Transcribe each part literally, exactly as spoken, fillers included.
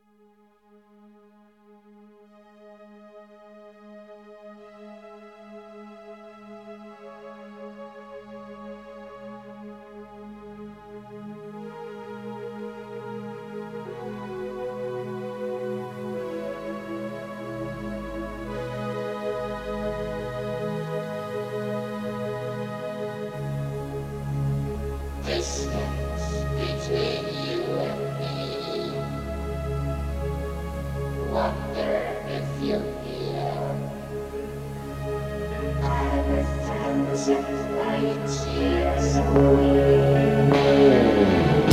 Distance between you and me. Wonder if you're here. I'm a thousand light years away.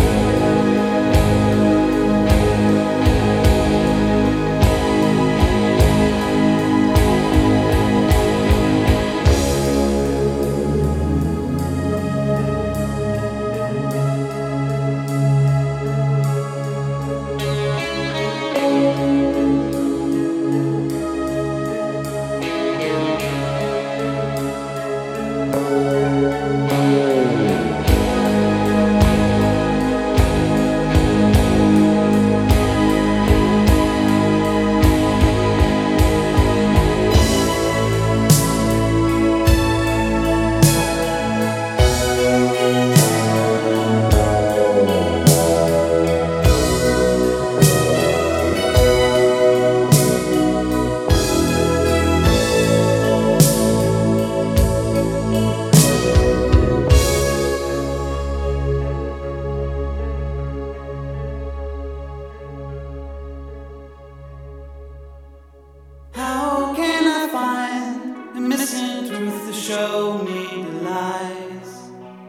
Show me the lies.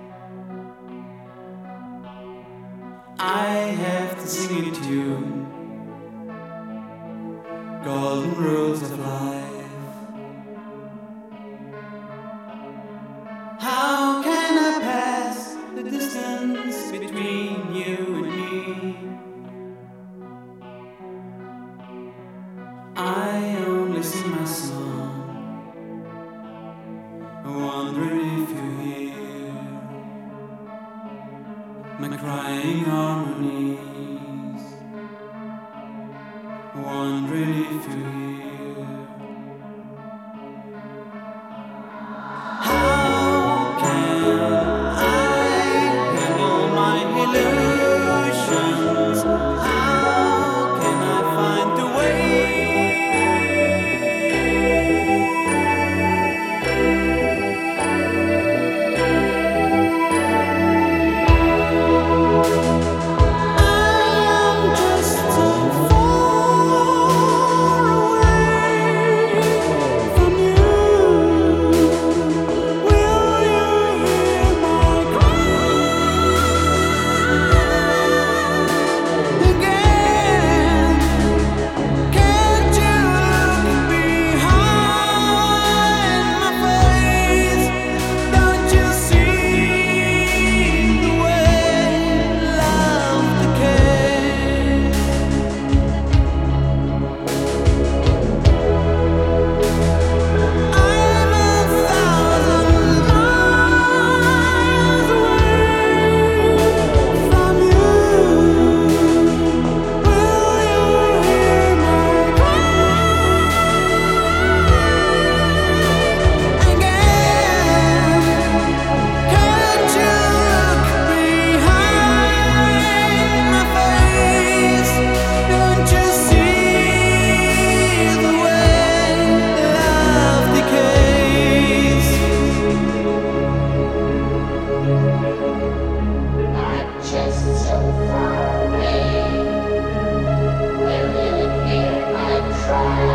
I have to sing it to you. Golden rules of life. How can I pass the distance between you and me? I only sing my song, wondering if you hear my crying harmonies. Wondering if you hear. How can I handle my illusions? How can I find the way? Try.